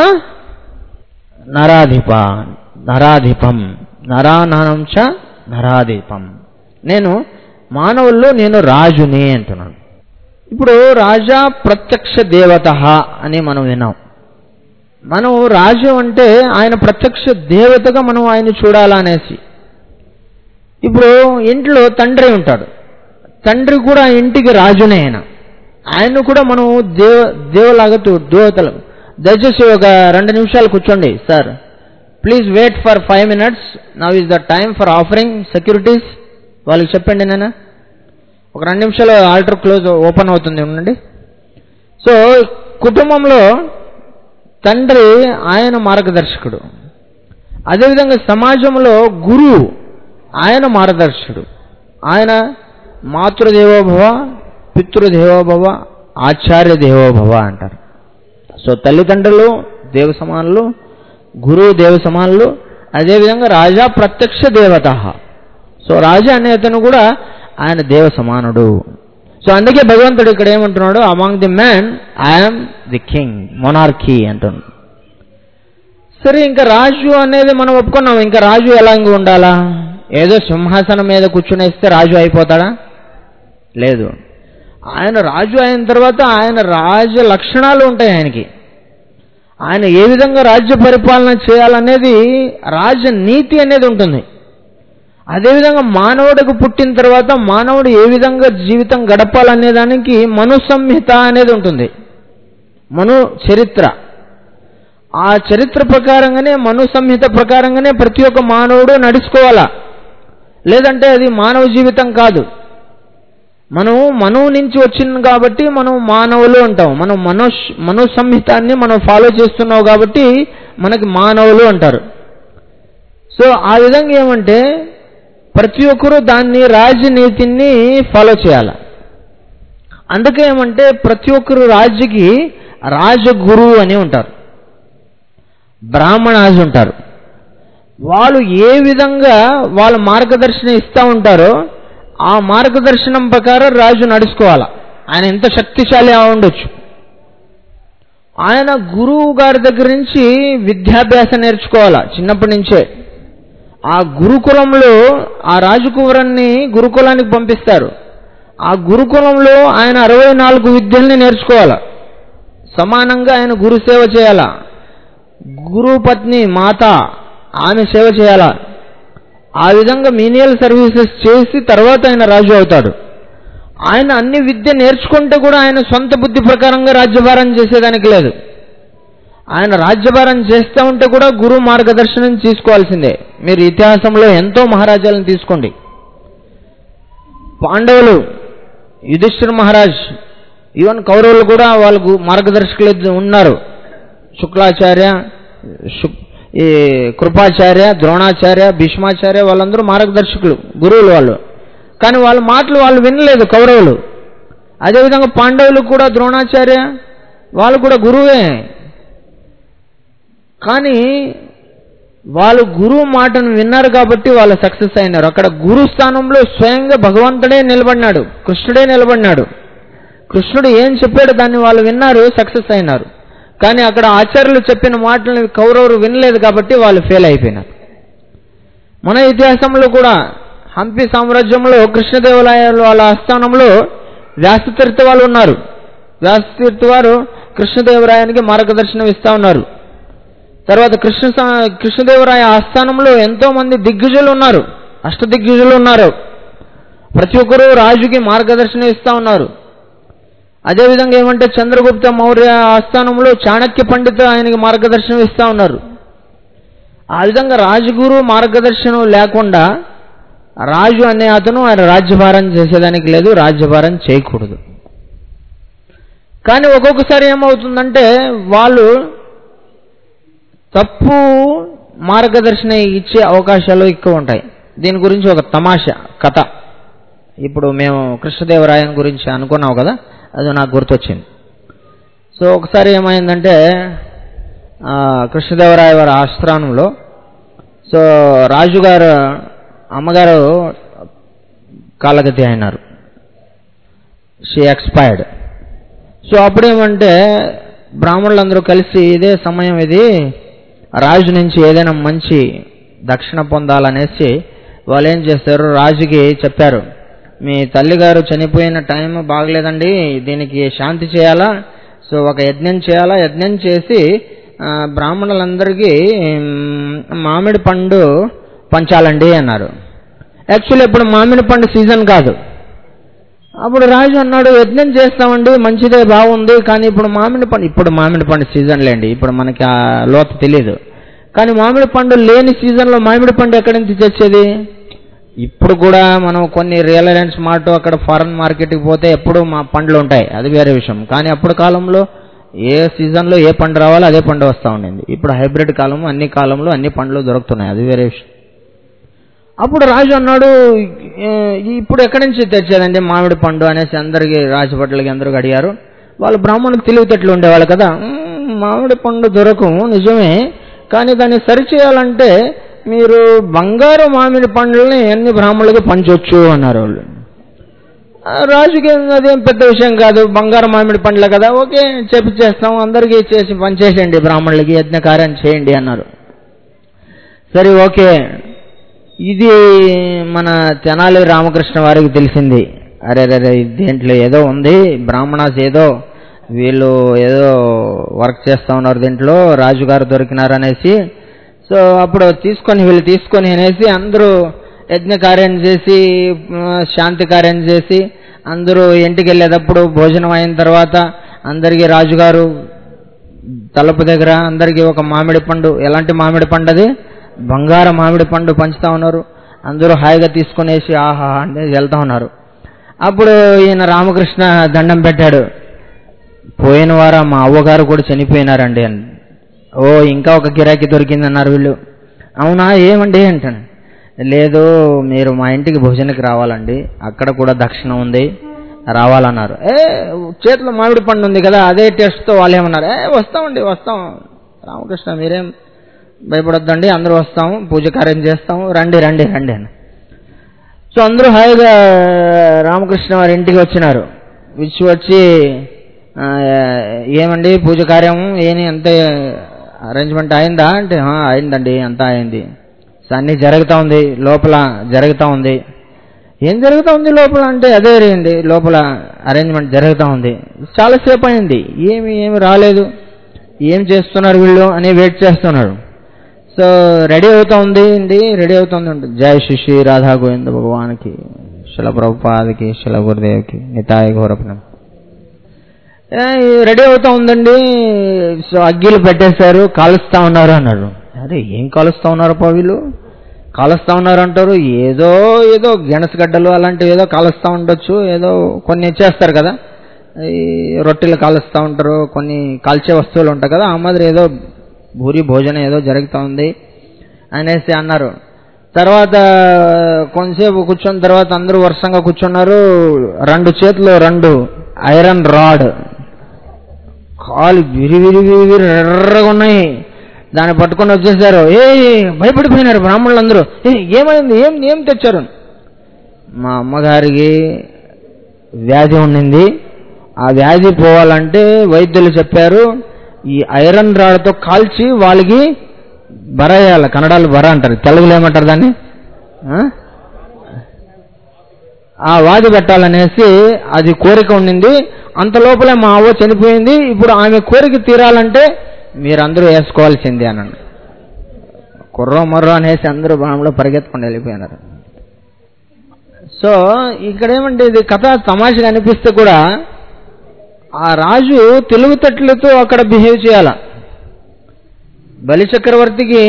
నరాధిప, నరాధిపం, నరానాం చ నరాధిపం, నేను మానవుల్లో నేను రాజుని అంటున్నాను. ఇప్పుడు రాజా ప్రత్యక్ష దేవత అని మనం విన్నాం. మనం రాజు అంటే ఆయన ప్రత్యక్ష దేవతగా మనం ఆయన చూడాలనేసి. ఇప్పుడు ఇంట్లో తండ్రి ఉంటాడు, తండ్రి కూడా ఇంటికి రాజునే. ఆయన ఆయన కూడా మనం దేవ దేవులాగా దేవతలు. దయచేసి ఒక రెండు నిమిషాలు కూర్చోండి sir, please wait for five minutes, now is the time for offering securities. వాళ్ళకి చెప్పండి, నేను ఒక రెండు నిమిషాలు ఆల్టర్ క్లోజ్ ఓపెన్ అవుతుంది, ఉండండి. సో కుటుంబంలో తండ్రి ఆయన మార్గదర్శకుడు, అదేవిధంగా సమాజంలో గురువు ఆయన మార్గదర్శకుడు. ఆయన మాతృదేవోభవ, పితృదేవోభవ, ఆచార్య దేవోభవ అంటారు. సో తల్లిదండ్రులు దేవ సమానులు, గురువు దేవ సమానులు, అదేవిధంగా రాజా ప్రత్యక్ష దేవత. సో రాజా అనే అతను కూడా ఆయన దేవ సమానుడు. సో అందుకే భగవంతుడు ఇక్కడ ఏమంటున్నాడు, among the man I'm the king, monarchy అంటున్నాడు. సరే, ఇంకా రాజు అనేది మనం ఒప్పుకున్నాం. ఇంకా రాజు ఎలా ఇంక ఉండాలా? ఏదో సింహాసనం మీద కూర్చునేస్తే రాజు అయిపోతాడా? లేదు. ఆయన రాజు అయిన తర్వాత ఆయన రాజ లక్షణాలు ఉంటాయి ఆయనకి. ఆయన ఏ విధంగా రాజ్య పరిపాలన చేయాలనేది రాజనీతి అనేది ఉంటుంది. అదేవిధంగా మానవుడికి పుట్టిన తర్వాత మానవుడు ఏ విధంగా జీవితం గడపాలనే దానికి మను సంహిత అనేది ఉంటుంది, మను చరిత్ర. ఆ చరిత్ర ప్రకారంగానే, మను సంహిత ప్రకారంగానే ప్రతి ఒక్క మానవుడు నడుచుకోవాలా, లేదంటే అది మానవ జీవితం కాదు. మనం మనువు నుంచి వచ్చింది కాబట్టి మనం మానవులు అంటాం. మనం మనో మను సంహితాన్ని మనం ఫాలో చేస్తున్నావు కాబట్టి మనకి మానవులు అంటారు. సో ఆ విధంగా ఏమంటే ప్రతి ఒక్కరూ దాన్ని రాజనీతిని ఫాలో చేయాలి. అందుకే ఏమంటే ప్రతి ఒక్కరు రాజుకి రాజగురువు అని ఉంటారు, బ్రాహ్మణాజు ఉంటారు. వాళ్ళు ఏ విధంగా వాళ్ళ మార్గదర్శనం ఇస్తూ ఉంటారో ఆ మార్గదర్శనం ప్రకారం రాజు నడుచుకోవాలి. ఆయన ఎంత శక్తిశాలి ఉండొచ్చు. ఆయన గురువు గారి దగ్గర నుంచి విద్యాభ్యాసం నేర్చుకోవాలా చిన్నప్పటి నుంచే. ఆ గురుకులంలో ఆ రాజకుమారుణ్ణి గురుకులానికి పంపిస్తారు. ఆ గురుకులంలో ఆయన అరవై నాలుగు విద్యల్ని నేర్చుకోవాలా. సమానంగా ఆయన గురు సేవ చేయాలా. గురుపత్ని మాత ఆమె సేవ చేయాలా. ఆ విధంగా మీనియల్ సర్వీసెస్ చేసి తర్వాత ఆయన రాజు అవుతాడు. ఆయన అన్ని విద్య నేర్చుకుంటే కూడా ఆయన సొంత బుద్ధి ప్రకారంగా రాజ్యభారం చేసేదానికి లేదు. ఆయన రాజ్యభారం చేస్తూ ఉంటే కూడా గురు మార్గదర్శనం తీసుకోవాల్సిందే. మీరు ఇతిహాసంలో ఎంతో మహారాజాలను తీసుకోండి. పాండవులు, యుధిష్ఠిర మహారాజ్, ఈవెన్ కౌరవులు కూడా వాళ్ళకు మార్గదర్శకులు ఉన్నారు. శుక్లాచార్య, ఈ కృపాచార్య, ద్రోణాచార్య, భీష్మాచార్య, వాళ్ళందరూ మార్గదర్శకులు, గురువులు వాళ్ళు. కానీ వాళ్ళ మాటలు వాళ్ళు వినలేదు కౌరవులు. అదేవిధంగా పాండవులు కూడా ద్రోణాచార్య వాళ్ళు కూడా గురువే. కానీ వాళ్ళు గురువు మాటను విన్నారు కాబట్టి వాళ్ళు సక్సెస్ అయినారు. అక్కడ గురు స్థానంలో స్వయంగా భగవంతుడే నిలబడినాడు, కృష్ణుడే నిలబడినాడు. కృష్ణుడు ఏం చెప్పాడు దాన్ని వాళ్ళు విన్నారు, సక్సెస్ అయినారు. కానీ అక్కడ ఆచార్యులు చెప్పిన మాటలను కౌరవులు వినలేదు కాబట్టి వాళ్ళు ఫెయిల్ అయిపోయినారు. మన ఇతిహాసంలో కూడా హంపి సామ్రాజ్యంలో కృష్ణదేవరాయల వాళ్ళ ఆస్థానంలో వ్యాసతీర్థ వాళ్ళు ఉన్నారు. వ్యాసతీర్థ వారు కృష్ణదేవరాయానికి మార్గదర్శనం ఇస్తా ఉన్నారు. తర్వాత కృష్ణ కృష్ణదేవరాయ ఆస్థానంలో ఎంతో మంది దిగ్గజులు ఉన్నారు, అష్ట దిగ్గజులు ఉన్నారు. ప్రతి ఒక్కరూ రాజుకి మార్గదర్శనం ఇస్తా ఉన్నారు. అదేవిధంగా ఏమంటే చంద్రగుప్త మౌర్య ఆస్థానంలో చాణక్య పండిత ఆయనకి మార్గదర్శనం ఇస్తా ఉన్నారు. ఆ విధంగా రాజగురు మార్గదర్శనం లేకుండా రాజు అనే అతను ఆయన రాజ్యభారం చేసేదానికి లేదు, రాజ్యభారం చేయకూడదు. కానీ ఒక్కొక్కసారి ఏమవుతుందంటే వాళ్ళు తప్పు మార్గదర్శనం ఇచ్చే అవకాశాలు ఎక్కువ ఉంటాయి. దీని గురించి ఒక తమాషా కథ. ఇప్పుడు మేము కృష్ణదేవరాయన్ గురించి అనుకున్నాం కదా, అది నాకు గుర్తొచ్చింది. సో ఒకసారి ఏమైందంటే కృష్ణదేవరాయ వారి ఆస్థానంలో సో రాజుగారు అమ్మగారు కాలగతి అయినారు, షీ ఎక్స్పైర్డ్. సో అప్పుడేమంటే బ్రాహ్మణులందరూ కలిసి ఇదే సమయం ఇది రాజు నుంచి ఏదైనా మంచి దక్షిణ పొందాలనేసి వాళ్ళు ఏం చేస్తారు, రాజుకి చెప్పారు, మీ తల్లిగారు చనిపోయిన టైం బాగలేదండి, దీనికి శాంతి చేయాలా, సో ఒక యజ్ఞం చేయాలా, యజ్ఞం చేసి బ్రాహ్మణులందరికీ మామిడి పండు పంచాలండి అన్నారు. యాక్చువల్లీ ఇప్పుడు మామిడి పండు సీజన్ కాదు. అప్పుడు రాజు అన్నాడు, యజ్ఞం చేస్తామండి, మంచిదే, బాగుంది, కానీ ఇప్పుడు మామిడి పండు ఇప్పుడు మామిడి పండు సీజన్ లేండి, ఇప్పుడు మనకి ఆ లోతు తెలియదు. కానీ మామిడి పండు లేని సీజన్లో మామిడి పండు ఎక్కడి నుంచి తెచ్చేది? ఇప్పుడు కూడా మనం కొన్ని రిలయన్స్ మార్ట్ అక్కడ ఫారెన్ మార్కెట్కి పోతే ఎప్పుడు మా పండ్లు ఉంటాయి, అది వేరే విషయం. కానీ అప్పుడు కాలంలో ఏ సీజన్లో ఏ పండు రావాలో అదే పండు వస్తూ ఉండింది. ఇప్పుడు హైబ్రిడ్ కాలం, అన్ని కాలంలో అన్ని పండ్లు దొరుకుతున్నాయి, అది వేరే విషయం. అప్పుడు రాజు అన్నాడు, ఇప్పుడు ఎక్కడి నుంచి తెచ్చేదండి మామిడి పండు అనేసి అందరికీ రాజభట్లకి అందరికి అడిగారు. వాళ్ళు బ్రాహ్మణులకు తెలివితేటలు ఉండేవాళ్ళు కదా. మామిడి పండు దొరకము నిజమే, కానీ దాన్ని సరిచేయాలంటే మీరు బంగారు మామిడి పండ్లని ఎన్ని బ్రాహ్మణులకి పంచవచ్చు అన్నారు వాళ్ళు. రాజుకి అదేం పెద్ద విషయం కాదు, బంగారు మామిడి పండ్లే కదా, ఓకే చేపించేస్తాం, అందరికీ చేసి పనిచేసేయండి, బ్రాహ్మణులకి యజ్ఞకార్యం చేయండి అన్నారు. సరే ఓకే. ఇది మన తెనాలి రామకృష్ణ వారికి తెలిసింది, అరే రే దీంట్లో ఏదో ఉంది, బ్రాహ్మణాస్ ఏదో వీళ్ళు ఏదో వర్క్ చేస్తూ ఉన్నారు దీంట్లో, రాజుగారు దొరికినారు అనేసి. సో అప్పుడు తీసుకొని వీళ్ళు తీసుకొని అనేసి అందరూ యజ్ఞకార్యం చేసి శాంతి కార్యం చేసి అందరూ ఇంటికి వెళ్ళేటప్పుడు భోజనం అయిన తర్వాత అందరికీ రాజుగారు తలుపు దగ్గర అందరికీ ఒక మామిడి పండు, ఎలాంటి మామిడి పండు అది, బంగారు మామిడి పండు పంచుతా ఉన్నారు. అందరూ హాయిగా తీసుకునేసి ఆహా అంటే వెళ్తా ఉన్నారు. అప్పుడు ఈయన రామకృష్ణ దండం పెట్టాడు, పోయిన వారం మా అవ్వగారు కూడా చనిపోయినారండి అని. ఓ ఇంకా ఒక గిరాకీ దొరికింది అన్నారు వీళ్ళు. అవునా ఏమండి అంటాను. లేదు మీరు మా ఇంటికి భోజనకి రావాలండి, అక్కడ కూడా దక్షిణ ఉంది, రావాలన్నారు. ఏ చేతిలో మామిడి పండు ఉంది కదా, అదే టేస్ట్తో వాళ్ళు ఏమన్నారు, ఏ వస్తామండి వస్తాం, రామకృష్ణ మీరేం భయపడొద్దండి, అందరూ వస్తాము, పూజ కార్యం చేస్తాము, రండి రండి రండి అని. సో అందరూ హాయిగా రామకృష్ణ వారి ఇంటికి వచ్చినారు. విచ్చి వచ్చి ఏమండి పూజ కార్యం ఏని అంతే అరేంజ్మెంట్ అయిందా అంటే అయిందండి అంతా అయింది. సో అన్నీ జరుగుతూ ఉంది, లోపల జరుగుతూ ఉంది. ఏం జరుగుతూ ఉంది లోపల అంటే అదే రేండి లోపల అరేంజ్మెంట్ జరుగుతూ ఉంది. చాలాసేపు అయింది, ఏమి ఏమి రాలేదు, ఏం చేస్తున్నారు వీళ్ళు అని వెయిట్ చేస్తున్నారు. సో రెడీ అవుతా ఉంది అండి, రెడీ అవుతుంది. జై శ్రీ శ్రీ రాధా గోవింద భగవాన్కి, శిల ప్రభుపాదకి, శిల గురుదేవ్కి, నితాయ గౌరవం. రెడీ అవుతా ఉందండి. సో అగ్గిలు పెట్టేశారు, కాలుస్తా ఉన్నారు అన్నారు. అరే ఏం కాలుస్తా ఉన్నారు పా వీళ్ళు, కాలుస్తా ఉన్నారు అంటారు, ఏదో ఏదో గెనసగడ్డలు అలాంటివి ఏదో కాలుస్తూ ఉండొచ్చు, ఏదో కొన్ని చేస్తారు కదా, ఈ రొట్టెలు కాలుస్తూ ఉంటారు, కొన్ని కాల్చే వస్తువులు ఉంటాయి కదా, ఆ మాదిరి ఏదో భూరి భోజనం ఏదో జరుగుతూ ఉంది అనేసి అన్నారు. తర్వాత కొంతసేపు కూర్చున్న తర్వాత అందరూ వర్షంగా కూర్చున్నారు. రెండు చేతులు రెండు ఐరన్ రాడ్, కాలు విరి విరి విరి విరి ఎర్రగా ఉన్నాయి, దాన్ని పట్టుకొని వచ్చేసారు. ఏ భయపడిపోయినారు బ్రాహ్మణులు అందరూ. ఏ ఏమైంది, ఏం ఏం తెచ్చారు? మా అమ్మగారికి వ్యాధి ఉండింది, ఆ వ్యాధి పోవాలంటే వైద్యులు చెప్పారు ఈ ఐరన్ రాడ్తో కాల్చి వాళ్ళకి బర వేయాలి, కన్నడలో బర అంటారు, తెలుగులో ఏమంటారు దాన్ని, ఆ వాది పెట్టాలనేసి అది కోరిక ఉండింది. అంత లోపలే మా అవ్వ చనిపోయింది, ఇప్పుడు ఆమె కోరిక తీరాలంటే మీరందరూ వేసుకోవాల్సిందే అన్నాడు. కుర్రో మర్రో అనేసి అందరూ బాణంలో పరిగెత్తుకొని వెళ్ళిపోయినారు. సో ఇక్కడ ఏమంటే ఇది కథ తమాషగా అనిపిస్తే కూడా ఆ రాజు తెలివితేటలతో అక్కడ బిహేవ్ చేయాల. బలిచక్రవర్తికి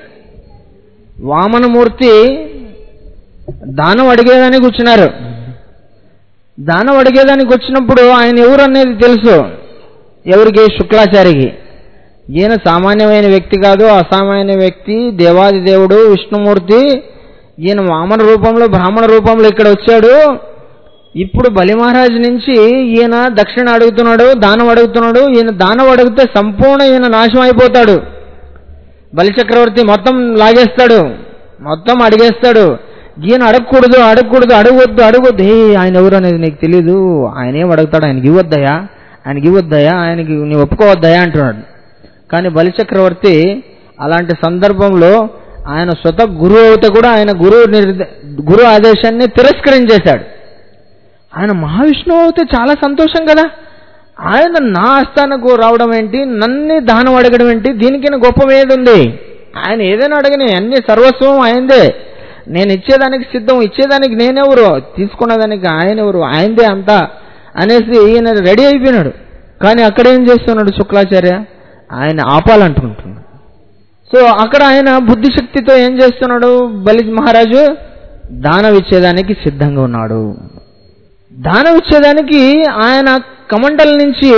వామనమూర్తి దానం అడిగేదానికి వచ్చినారు. దానం అడిగేదానికి వచ్చినప్పుడు ఆయన ఎవరు అనేది తెలుసు ఎవరికి, శుక్లాచారికి. ఈయన సామాన్యమైన వ్యక్తి కాదు, అసామాన్య వ్యక్తి, దేవాది దేవుడు విష్ణుమూర్తి. ఈయన వామన రూపంలో బ్రాహ్మణ రూపంలో ఇక్కడ వచ్చాడు. ఇప్పుడు బలి మహారాజు నుంచి ఈయన దక్షిణ అడుగుతున్నాడు, దానం అడుగుతున్నాడు. ఈయన దానం అడిగితే సంపూర్ణ ఈయన నాశనం అయిపోతాడు. బలిచక్రవర్తి మొత్తం లాగేస్తాడు, మొత్తం అడిగేస్తాడు. ఈయన అడగకూడదు అడగకూడదు అడగవద్దు అడగొద్దు. ఏ ఆయన ఎవరు అనేది నీకు తెలీదు, ఆయన ఏం అడుగుతాడు, ఆయనకి ఇవ్వద్దయా ఆయనకి ఇవ్వద్దయా ఆయనకి నీవు ఒప్పుకోవద్దయా అంటున్నాడు. కానీ బలిచక్రవర్తి అలాంటి సందర్భంలో ఆయన స్వతః గురువు అయితే కూడా ఆయన గురువు నిర్దే గురు ఆదేశాన్ని తిరస్కరించేశాడు. ఆయన మహావిష్ణువు అయితే చాలా సంతోషం కదా, ఆయన నా ఆస్థానకు రావడం ఏంటి, నన్ను దానం అడగడం ఏంటి, దీనికైనా గొప్ప ఏది ఉంది? ఆయన ఏదైనా అడగని, అన్ని సర్వస్వం ఆయనదే, నేను ఇచ్చేదానికి సిద్ధం, ఇచ్చేదానికి నేనెవరు, తీసుకునేదానికి ఆయన ఎవరు, ఆయనదే అంతా అనేసి ఈయన రెడీ అయిపోయినాడు. కానీ అక్కడ ఏం చేస్తున్నాడు శుక్లాచార్య, ఆయన ఆపాలనుకుంటున్నాడు. సో అక్కడ ఆయన బుద్ధిశక్తితో ఏం చేస్తున్నాడు? బలి మహారాజు దానం ఇచ్చేదానికి సిద్ధంగా ఉన్నాడు. దానం ఇచ్చేదానికి ఆయన కమండల నుంచి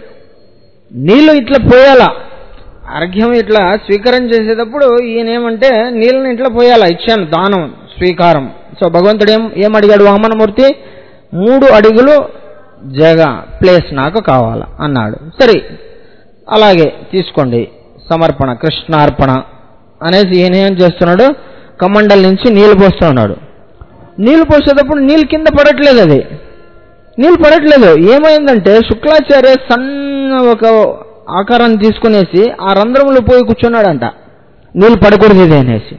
నీళ్లు ఇట్లా పోయాలా, అర్ఘ్యం ఇట్లా స్వీకారం చేసేటప్పుడు ఈయన ఏమంటే నీళ్ళని ఇట్లా పోయాలా, ఇచ్చాను దానం స్వీకారం. సో భగవంతుడు ఏం ఏం అడిగాడు? వామనమూర్తి మూడు అడుగులు జగ ప్లేస్ నాకు కావాలా అన్నాడు. సరే అలాగే తీసుకోండి సమర్పణ కృష్ణార్పణ అనేసి ఈయన ఏం చేస్తున్నాడు? కమండల్ నుంచి నీళ్లు పోస్తున్నాడు. నీళ్లు పోసేటప్పుడు నీళ్ళు కింద పడట్లేదు, అది నీళ్ళు పడట్లేదు. ఏమైందంటే శుక్లాచార్య సన్న ఒక ఆకారాన్ని తీసుకునేసి ఆ రంధ్రంలో పోయి కూర్చున్నాడంట, నీళ్ళు పడకూడదు ఇది అనేసి.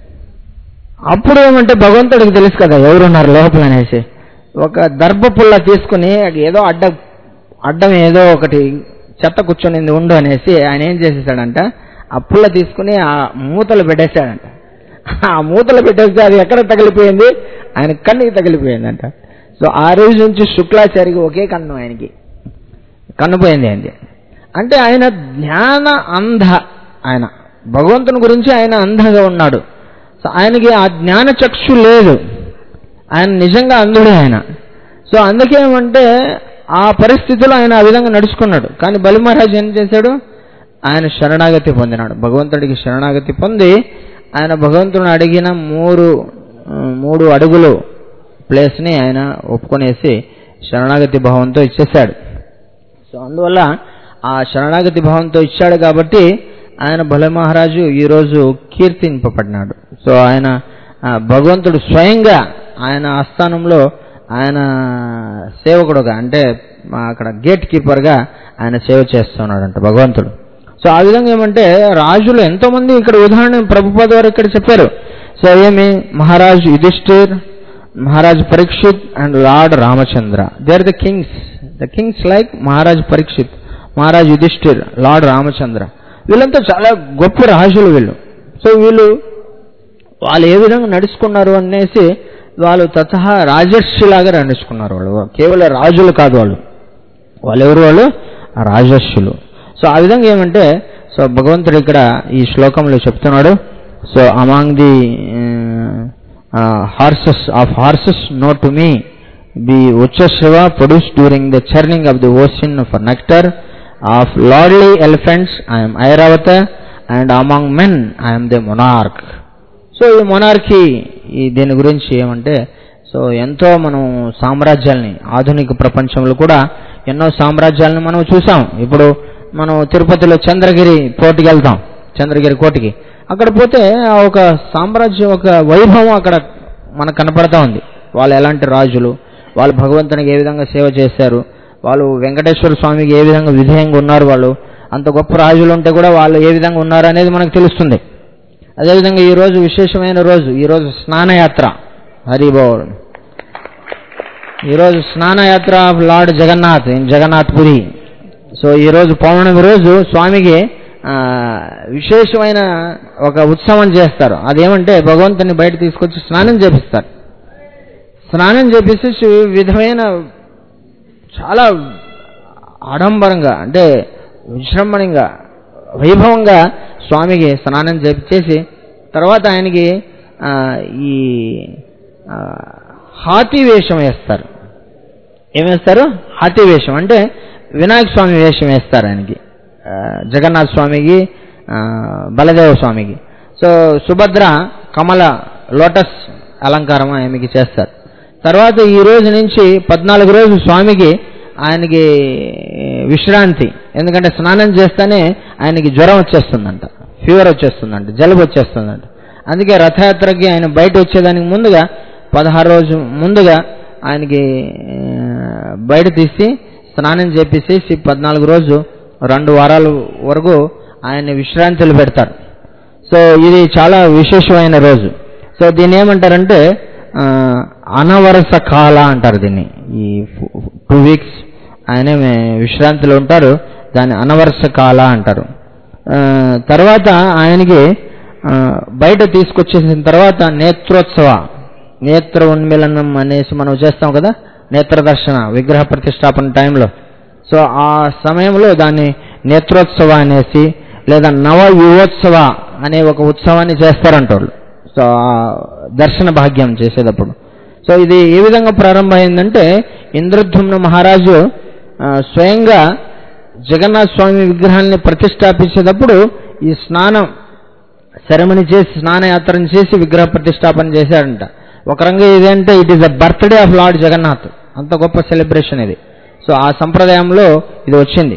అప్పుడు ఏమంటే భగవంతుడికి తెలుసు కదా ఎవరున్నారు లోపల అనేసి, ఒక దర్భ పుల్ల తీసుకుని ఏదో అడ్డ అడ్డం ఏదో ఒకటి చెత్త కూర్చొని ఉండు అనేసి ఆయన ఏం చేసేసాడంట, ఆ పుల్ల తీసుకుని ఆ మూతలు పెట్టేశాడంట. ఆ మూతలు పెట్టేస్తే అది ఎక్కడ తగిలిపోయింది? ఆయన కన్నుకి తగిలిపోయిందంట. సో ఆ రోజు నుంచి శుక్లాచార్యకి ఒకే కన్ను, ఆయనకి కన్ను పోయింది అయింది. అంటే ఆయన జ్ఞాన అంధ, ఆయన భగవంతుని గురించి ఆయన అంధగా ఉన్నాడు. సో ఆయనకి ఆ జ్ఞాన చక్షు లేదు, ఆయన నిజంగా అంధుడే ఆయన. సో అందుకేమంటే ఆ పరిస్థితిలో ఆయన ఆ విధంగా నడుచుకున్నాడు. కానీ బలి మహారాజు ఏం చేశాడు? ఆయన శరణాగతి పొందినాడు, భగవంతుడికి శరణాగతి పొంది ఆయన భగవంతుడిని అడిగిన మూడు మూడు అడుగులు ప్లేస్ని ఆయన ఒప్పుకొనేసి శరణాగతి భావంతో ఇచ్చేశాడు. సో అందువల్ల ఆ శరణాగతి భావంతో ఇచ్చాడు కాబట్టి ఆయన బలి మహారాజు ఈరోజు కీర్తింపబడినాడు. సో ఆయన భగవంతుడు స్వయంగా ఆయన ఆస్థానంలో ఆయన సేవకుడుగా, అంటే అక్కడ గేట్ కీపర్గా ఆయన సేవ చేస్తున్నాడంట భగవంతుడు. సో ఆ విధంగా ఏమంటే రాజులు ఎంతోమంది ఇక్కడ ఉదాహరణ ప్రభుపాద వారు ఇక్కడ చెప్పారు. సో ఏమి Maharaj Yudhishthir, Maharaj Parikshit and lord Ramachandra, they are the kings. The kings like Maharaj Parikshit, Maharaj Yudhishthir, lord Ramachandra, వీళ్ళంతా చాలా గొప్ప రాజులు వీళ్ళు. సో వీళ్ళు వాళ్ళు ఏ విధంగా నడుచుకున్నారు అనేసి వాళ్ళు తతహా రాజర్షిలాగా నడుచుకున్నారు. వాళ్ళు కేవలం రాజులు కాదు, వాళ్ళు వాళ్ళు ఎవరు? వాళ్ళు రాజర్షులు. సో ఆ విధంగా ఏమంటే సో భగవంతుడు ఇక్కడ ఈ శ్లోకంలో చెప్తున్నాడు. So among the horses of horses know to me be ఉచ్చశివ produce during the churning of the ocean for nectar of lordly elephants I'm Airavata and among men I'm the monarch. So ఈ monarchy ఈ దీని గురించి ఏమంటే so ఎంతో మనం సామ్రాజ్యాల్ని ఆధునిక ప్రపంచంలో కూడా ఎన్నో సామ్రాజ్యాలను మనం చూసాం. ఇప్పుడు మనం తిరుపతిలో చంద్రగిరి కోటకి వెళ్తాం, చంద్రగిరి కోటకి, అక్కడ పోతే ఒక సామ్రాజ్యం ఒక వైభవం అక్కడ మనకు కనపడతా ఉంది. వాళ్ళు ఎలాంటి రాజులు, వాళ్ళు భగవంతునికి ఏ విధంగా సేవ చేశారు, వాళ్ళు వెంకటేశ్వర స్వామికి ఏ విధంగా విధేయంగా ఉన్నారు, వాళ్ళు అంత గొప్ప రాజులు ఉంటే కూడా వాళ్ళు ఏ విధంగా ఉన్నారు అనేది మనకు తెలుస్తుంది. అదేవిధంగా ఈరోజు విశేషమైన రోజు, ఈరోజు స్నానయాత్ర, హరిబోల్, ఈరోజు Snanayatra of lord Jagannath in Jagannath Puri. So ఈరోజు పౌర్ణమి రోజు స్వామికి విశేషమైన ఒక ఉత్సవం చేస్తారు. అదేమంటే భగవంతుని బయట తీసుకొచ్చి స్నానం చేపిస్తారు. స్నానం చేపిస్తే విధమైన చాలా ఆడంబరంగా, అంటే విజృంభణంగా వైభవంగా స్వామికి స్నానం చేసి తర్వాత ఆయనకి ఈ హాతీ వేషం వేస్తారు. ఏమేస్తారు? హాతీ వేషం అంటే వినాయక స్వామి వేషం వేస్తారు ఆయనకి, జగన్నాథ స్వామికి, బలదేవ స్వామికి. సో సుభద్ర కమల లోటస్ అలంకారం ఆయనకి చేస్తారు. తర్వాత ఈ రోజు నుంచి పద్నాలుగు రోజు స్వామికి ఆయనకి విశ్రాంతి, ఎందుకంటే స్నానం చేస్తేనే ఆయనకి జ్వరం వచ్చేస్తుందంట, ఫీవర్ వచ్చేస్తుందంట, జలుబు వచ్చేస్తుందంట. అందుకే రథయాత్రకి ఆయన బయట వచ్చేదానికి ముందుగా పదహారు రోజు ముందుగా ఆయనకి బయట తీసి స్నానం చేపించేసి పద్నాలుగు రోజు రెండు వారాల వరకు ఆయన విశ్రాంతులు పెడతారు. సో ఇది చాలా విశేషమైన రోజు. సో దీన్ని ఏమంటారంటే అనవరస కాల అంటారు దీన్ని. ఈ టూ వీక్స్ ఆయన విశ్రాంతిలో ఉంటారు, దాన్ని అనవరస కాల అంటారు. తర్వాత ఆయనకి బయట తీసుకొచ్చేసిన తర్వాత నేత్రోత్సవ, నేత్ర ఉన్మిలనం అనేసి మనం చేస్తాం కదా, నేత్ర దర్శన విగ్రహ ప్రతిష్టాపన టైంలో. సో ఆ సమయంలో దాన్ని నేత్రోత్సవ అనేసి లేదా నవ యువోత్సవ అనే ఒక ఉత్సవాన్ని చేస్తారంట వాళ్ళు. సో దర్శన భాగ్యం చేసేటప్పుడు. సో ఇది ఏ విధంగా ప్రారంభమైందంటే ఇంద్రద్యుమ్న మహారాజు స్వయంగా జగన్నాథ స్వామి విగ్రహాన్ని ప్రతిష్టాపించేటప్పుడు ఈ స్నానం సెరమనీ చేసి స్నానయాత్రను చేసి విగ్రహ ప్రతిష్టాపన చేశాడంట. ఒక రంగా ఇదేంటే it is the birthday of lord Jagannath, అంత గొప్ప సెలబ్రేషన్ ఇది. సో ఆ సంప్రదాయంలో ఇది వచ్చింది.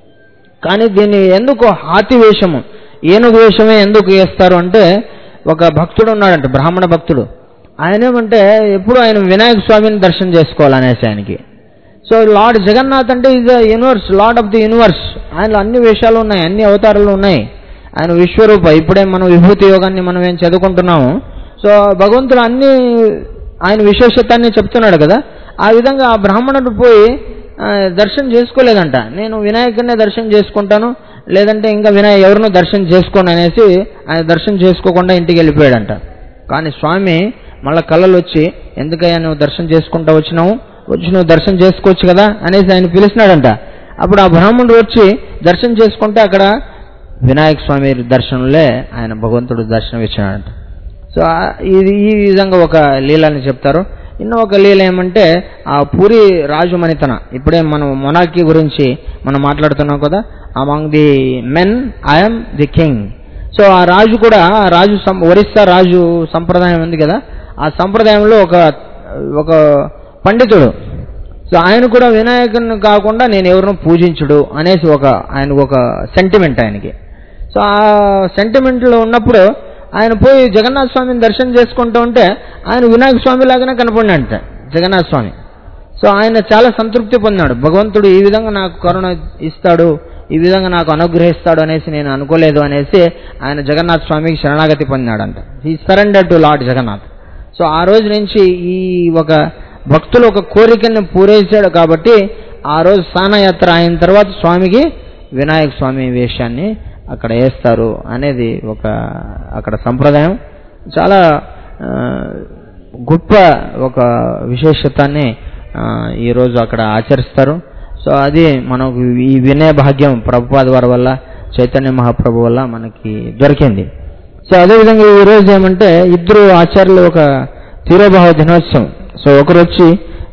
కానీ దీన్ని ఎందుకు హాతి వేషము, ఏనుగు వేషమే ఎందుకు వేస్తారు అంటే, ఒక భక్తుడు ఉన్నాడంట, బ్రాహ్మణ భక్తుడు. ఆయన ఏమంటే ఎప్పుడు ఆయన వినాయక స్వామిని దర్శనం చేసుకోవాలనేసి ఆయనకి. సో లార్డ్ జగన్నాథ్ అంటే is the universe, lord of the universe. ఆయనలో అన్ని వేషాలు ఉన్నాయి, అన్ని అవతారాలు ఉన్నాయి. ఆయన విశ్వరూప. ఇప్పుడే మనం విభూతి యోగాన్ని మనం ఏం చదువుకుంటున్నాము. సో భగవంతుడు అన్ని ఆయన విశేషతాన్ని చెప్తున్నాడు కదా. ఆ విధంగా ఆ బ్రాహ్మణుడు పోయి దర్శనం చేసుకోలేదంట. నేను వినాయకుడినే దర్శనం చేసుకుంటాను, లేదంటే ఇంకా వినాయ ఎవరినో దర్శనం చేసుకోండి అనేసి ఆయన దర్శనం చేసుకోకుండా ఇంటికి వెళ్ళిపోయాడంట. కానీ స్వామి మళ్ళీ కళలు వచ్చి, ఎందుకయ్యా నువ్వు దర్శనం చేసుకుంటా వచ్చినావు, వచ్చి నువ్వు దర్శనం చేసుకోవచ్చు కదా అనేసి ఆయన పిలిచినాడంట. అప్పుడు ఆ బ్రాహ్మణుడు వచ్చి దర్శనం చేసుకుంటే అక్కడ వినాయక స్వామి దర్శనంలో ఆయన భగవంతుడు దర్శనం ఇచ్చినాడంట. సో ఇది ఈ విధంగా ఒక లీలని చెప్తారు. ఇన్నో ఒక లీల ఏమంటే ఆ పూరి రాజు మనితన. ఇప్పుడే మనం మొనార్కీ గురించి మనం మాట్లాడుతున్నాం కదా. Among the men I'm the king. So ఆ రాజు కూడా, రాజు ఒరిస్సా రాజు సంప్రదాయం ఉంది కదా, ఆ సంప్రదాయంలో ఒక ఒక పండితుడు. సో ఆయన కూడా వినాయకుని కాకుండా నేను ఎవరినో పూజించుడు అనేసి ఒక ఆయనకు ఒక సెంటిమెంట్ ఆయనకి. సో ఆ సెంటిమెంట్లో ఉన్నప్పుడు ఆయన పోయి జగన్నాథ స్వామిని దర్శనం చేసుకుంటూ ఉంటే ఆయన వినాయక స్వామి లాగానే కనపడినంట జగన్నాథ స్వామి. సో ఆయన చాలా సంతృప్తి పొందాడు. భగవంతుడు ఈ విధంగా నాకు కరుణ ఇస్తాడు, ఈ విధంగా నాకు అనుగ్రహిస్తాడు అనేసి నేను అనుకోలేదు అనేసి ఆయన జగన్నాథ స్వామికి శరణాగతి పొందాడంట. He surrender to lord Jagannath. So ఆ రోజు నుంచి ఈ ఒక భక్తులు ఒక కోరికని పూరేశాడు కాబట్టి ఆ రోజు స్నానయాత్ర అయిన తర్వాత స్వామికి వినాయక స్వామి వేషాన్ని అక్కడ వేస్తారు అనేది ఒక అక్కడ సంప్రదాయం. చాలా గొప్ప ఒక విశేషతాన్ని ఈరోజు అక్కడ ఆచరిస్తారు. సో అది మనకు ఈ వినయ భాగ్యం ప్రభుపాద వారి వల్ల, చైతన్య మహాప్రభు వల్ల మనకి దొరికింది. సో అదేవిధంగా ఈరోజు ఏమంటే ఇద్దరు ఆచార్యులు ఒక తిరోభావ దినోత్సవం. సో ఒకరు వచ్చి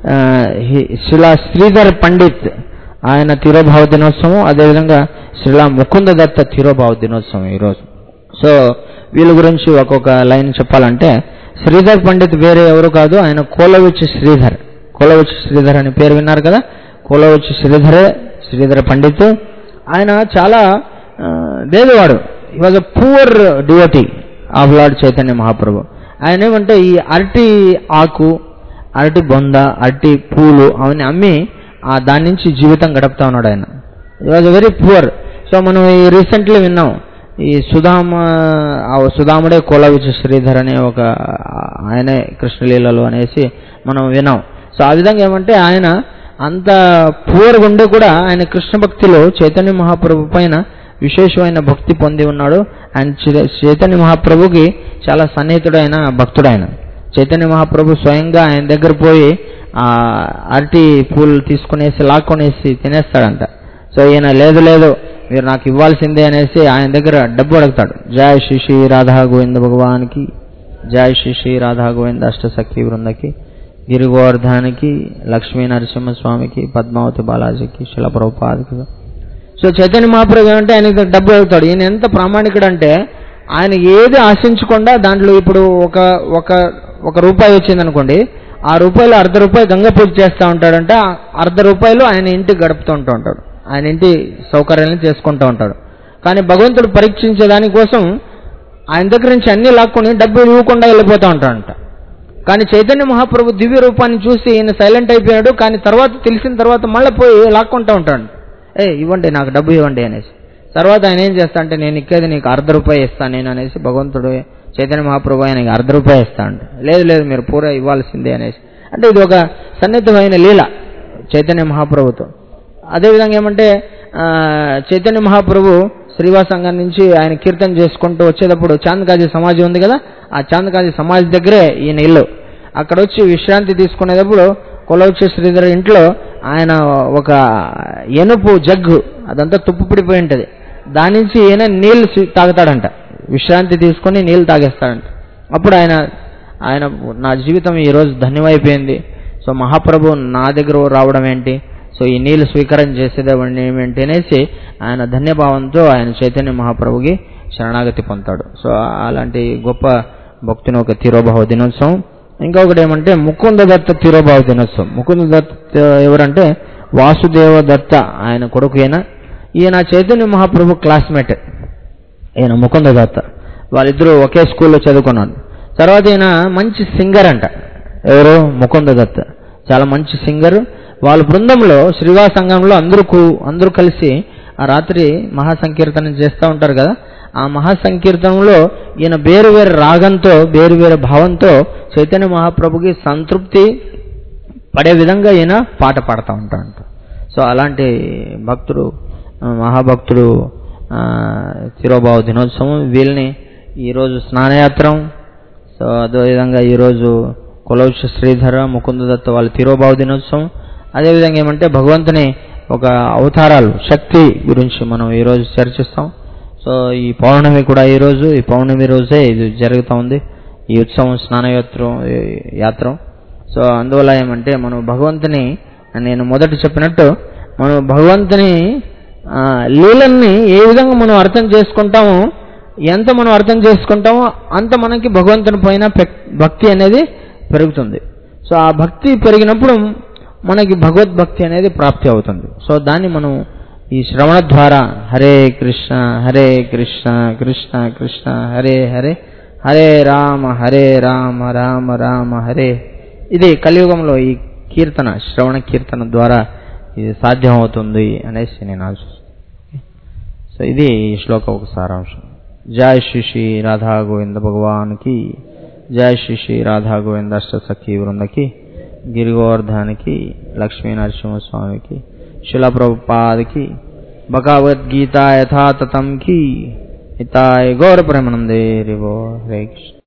శ్రీలా శ్రీధర్ పండిత్, ఆయన తిరోభావ దినోత్సవం. అదేవిధంగా శ్రీలా ముకుంద దత్త తిరోభావ దినోత్సవం ఈరోజు. సో వీళ్ళ గురించి ఒక్కొక్క లైన్ చెప్పాలంటే, శ్రీధర్ పండిత్ వేరే ఎవరు కాదు, ఆయన కోలవిచ్ శ్రీధర్. కోలవిచ్ శ్రీధర్ అని పేరు విన్నారు కదా. కోలవిచ్ శ్రీధరే శ్రీధర్ పండిత్. ఆయన చాలా పేదవాడు. He was a poor devotee of lord Chaitanya Mahaprabhu. ఆయన ఏమంటే ఈ అరటి ఆకు, అరటి బొంద, అరటి పూలు అవన్నీ అమ్మి ఆ దాని నుంచి జీవితం గడుపుతా ఉన్నాడు ఆయన. He was very poor. So మనం ఈ రీసెంట్లీ విన్నాం, ఈ సుధామ సుధాముడే కోలవిచ్ శ్రీధర్ అనే ఒక ఆయనే కృష్ణలీలలో అనేసి మనం విన్నాం. సో ఆ విధంగా ఏమంటే ఆయన అంత పూర్గా ఉండి కూడా ఆయన కృష్ణ భక్తిలో చైతన్య మహాప్రభు పైన విశేషమైన భక్తి పొంది ఉన్నాడు. ఆయన చైతన్య మహాప్రభుకి చాలా సన్నిహితుడైన భక్తుడు ఆయన. చైతన్య మహాప్రభు స్వయంగా ఆయన దగ్గర పోయి ఆ అరటి పూలు తీసుకునేసి లాక్కొనేసి తినేస్తాడంట. సో ఈయన లేదు లేదు మీరు నాకు ఇవ్వాల్సిందే అనేసి ఆయన దగ్గర డబ్బు అడుగుతాడు. జయ శ్రీ శ్రీ రాధా గోవింద భగవాన్కి, జయ శ్రీ శ్రీ రాధా గోవింద అష్టసఖి బృందకి, గిరిగోవర్ధనికి, లక్ష్మీ నరసింహస్వామికి, పద్మావతి బాలాజీకి, శిల ప్రభుపాదకి. సో చైతన్య మహాప్రభు అంటే ఆయనకి డబ్బు అడుగుతాడు. ఈయన ఎంత ప్రామాణికుడు అంటే ఆయన ఏది ఆశించకుండా దాంట్లో ఇప్పుడు ఒక ఒక ఒక రూపాయి వచ్చిందనుకోండి, ఆ రూపాయలు అర్ధ రూపాయి గంగ పూజ చేస్తూ ఉంటాడంటే అర్ధ రూపాయలు ఆయన ఇంటికి గడుపుతూ ఉంటూ ఉంటాడు, ఆయన ఇంటి సౌకర్యాలను చేసుకుంటూ ఉంటాడు. కానీ భగవంతుడు పరీక్షించే దానికోసం ఆయన దగ్గర నుంచి అన్ని లాక్కొని డబ్బు ఇవ్వకుండా వెళ్ళిపోతూ ఉంటాడంట. కానీ చైతన్య మహాప్రభు దివ్య రూపాన్ని చూసి ఈయన సైలెంట్ అయిపోయాడు. కానీ తర్వాత తెలిసిన తర్వాత మళ్ళీ పోయి లాక్కుంటూ ఉంటాడు. ఏ ఇవ్వండి నాకు డబ్బు ఇవ్వండి అనేసి. తర్వాత ఆయన ఏం చేస్తా అంటే నేను ఇక్కేది నీకు అర్ధ రూపాయి ఇస్తాను నేను అనేసి భగవంతుడు చైతన్య మహాప్రభు ఆయనకి అర్ధ రూపాయి ఇస్తా అంటే లేదు లేదు మీరు పూర ఇవ్వాల్సిందే అనేసి. అంటే ఇది ఒక సన్నిహితమైన లీల చైతన్య మహాప్రభుతో. అదేవిధంగా ఏమంటే చైతన్య మహాప్రభు శ్రీవాసంగం నుంచి ఆయన కీర్తన చేసుకుంటూ వచ్చేటప్పుడు చాందకాజీ సమాజం ఉంది కదా, ఆ చాందకాజీ సమాజం దగ్గరే ఈయన ఇల్లు. అక్కడ వచ్చి విశ్రాంతి తీసుకునేటప్పుడు కోలవిచ్ శ్రీధర్ ఇంట్లో ఆయన ఒక ఎనుపు జగ్గు, అదంతా తుప్పు పడిపోయి ఉంటుంది, దాని నుంచి ఈయన నీళ్ళు తాగుతాడంట, విశ్రాంతి తీసుకొని నీళ్ళు తాగేస్తాడంట. అప్పుడు ఆయన ఆయన నా జీవితం ఈరోజు ధన్యమైపోయింది, సో మహాప్రభు నా దగ్గర రావడం ఏంటి, సో ఈ నీళ్ళు స్వీకారం చేసేదేవండి ఏమిటి అనేసి ఆయన ధన్యభావంతో ఆయన చైతన్య మహాప్రభుకి శరణాగతి పొందుతాడు. సో అలాంటి గొప్ప భక్తుని ఒక తిరోభావ దినోత్సవం. ఇంకొకటి ఏమంటే ముకుంద దత్త తిరోభావ దినోత్సవం. ముకుంద దత్త ఎవరంటే వాసుదేవ దత్త, ఆయన కొడుకు. ఈయన ఈయన చైతన్య మహాప్రభు క్లాస్మేట్, ఈయన ముకుంద దత్త. వాళ్ళిద్దరూ ఒకే స్కూల్లో చదువుకున్నాడు. తర్వాత ఈయన మంచి సింగర్ అంట. ఎవరు? ముకుంద దత్త చాలా మంచి సింగర్. వాళ్ళ బృందంలో శ్రీవాస సంఘంలో అందరూ అందరూ కలిసి ఆ రాత్రి మహాసంకీర్తనం చేస్తూ ఉంటారు కదా. ఆ మహాసంకీర్తనంలో ఈయన వేరు వేరు రాగంతో వేరు వేరు భావంతో చైతన్య మహాప్రభుకి సంతృప్తి పడే విధంగా ఈయన పాట పాడుతూ ఉంటాడంట. సో అలాంటి భక్తుడు, మహాభక్తుడు తిరోభావ దినోత్సవం. వీళ్ళని ఈరోజు స్నానయాత్రం, సో అదేవిధంగా ఈరోజు కులవృక్ష శ్రీధర ముకుంద దత్త వాళ్ళ తిరోభావ దినోత్సవం. అదేవిధంగా ఏమంటే భగవంతుని ఒక అవతారాలు, శక్తి గురించి మనం ఈరోజు చర్చిస్తాం. సో ఈ పౌర్ణమి కూడా ఈరోజు, ఈ పౌర్ణమి రోజే ఇది జరుగుతూ ఉంది ఈ ఉత్సవం, స్నానయాత్రం యాత్ర. సో అందువల్ల ఏమంటే మనం భగవంతుని, నేను మొదట చెప్పినట్టు మనం భగవంతుని లీలల్ని ఏ విధంగా మనం అర్థం చేసుకుంటామో, ఎంత మనం అర్థం చేసుకుంటామో అంత మనకి భగవంతుని పైన భక్తి అనేది పెరుగుతుంది. సో ఆ భక్తి పెరిగినప్పుడు మనకి భగవద్భక్తి అనేది ప్రాప్తి అవుతుంది. సో దాన్ని మనం ఈ శ్రవణ ద్వారా హరే కృష్ణ హరే కృష్ణ కృష్ణ కృష్ణ హరే హరే హరే రామ హరే రామ రామ రామ హరే, ఇది కలియుగంలో ఈ కీర్తన, శ్రవణ కీర్తన ద్వారా ఇది సాధ్యం అవుతుంది అనేసి నేను ఆశిస్తున్నాను. సో ఇది ఈ శ్లోక ఒక సారాంశం. జై శ్రీ శ్రీ రాధా గోవింద భగవాన్కి, జై శ్రీ శ్రీ రాధా గోవింద అష్ట సఖీ వృందకి, గిరిగోవర్ధన్కి, లక్ష్మీ నరసింహస్వామికి, శిలా ప్రభుపాదకి, భగవద్గీత యథాతథం కి, హితాయ గౌర ప్రేమానందే హరి బోల్. హరే కృష్ణ.